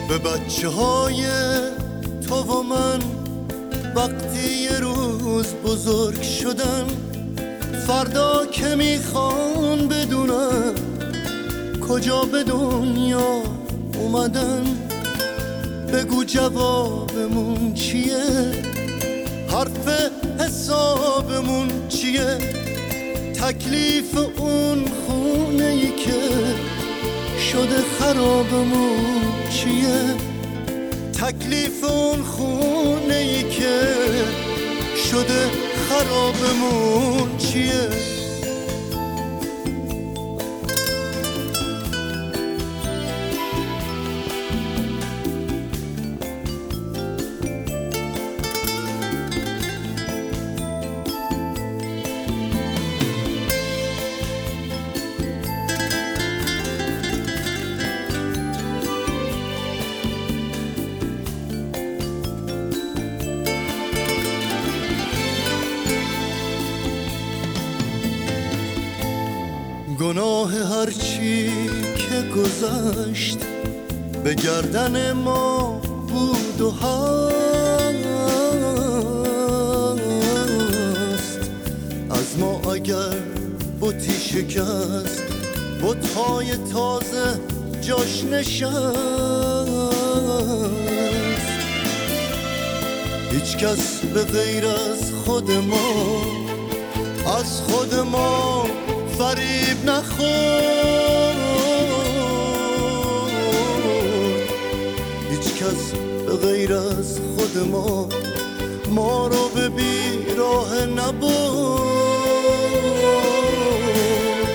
به بچه های تو و من وقتی یه روز بزرگ شدن، فردا که میخوان بدونن کجا به دنیا اومدن، بگو جوابمون چیه؟ حرف حسابمون چیه؟ تکلیف اون خونه‌ای که شده خرابمون چیه؟ تکلیف اون خونه‌ای که شده خرابمون چیه؟ گناه هرچی که گذشت به گردن ما بود و هست، از ما اگر بتی شکست بت‌های تازه جاش نشست. هیچ کس به غیر از خود ما از خود ما فریب نخور. هیچ کس به غیر از خود ما رو به بیراه نبرد.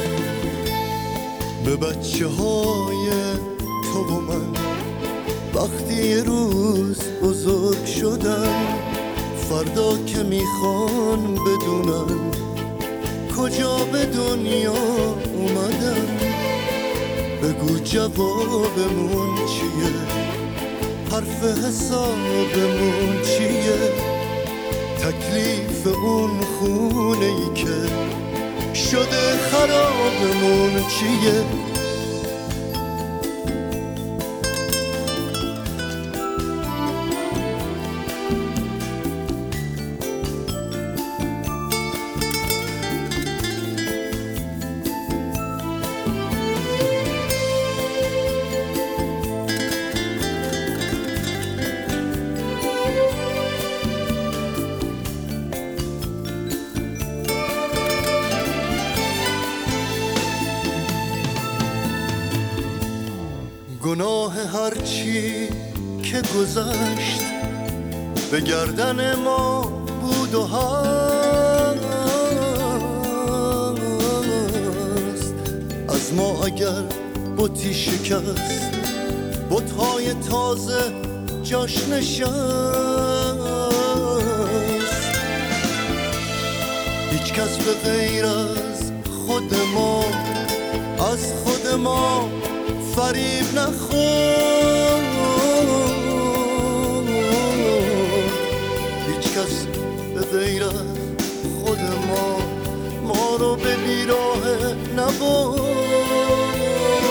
به بچه های تو و من وقتی یه روز بزرگ شدن، فردا که میخوان بدونن کجا به دنیا اومدن، بگو جوابمون چیه؟ حرف حسابمون چیه؟ تکلیف اون خونه‌ای که شده خرابمون چیه؟ گناه هرچی که گذشت به گردن ما بود و هست، از ما اگر بتی شکست بت‌های تازه جاش نشست. هیچ کس به غیر از خود ما از خود ما فریب نخور. هیچ کس به غیر از خود ما رو به بیراه نبرد.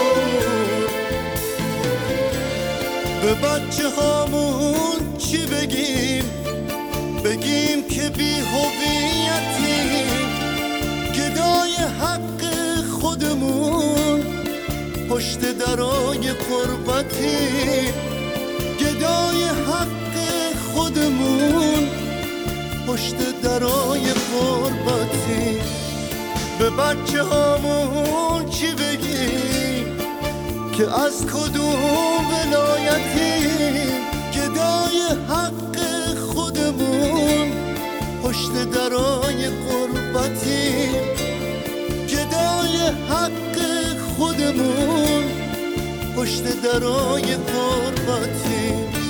به بچه هامون چی بگیم؟ بگیم که بی هویتیم، گدای حق خودمون پشت درای قربتی، گدای حق خودمون پشت درای قربتی. به بچه هامون چی بگیم که از کدوم ولایتی، گدای حق خودمون پشت درای قربتی، گدای حق خودمون پشت درای قربتی.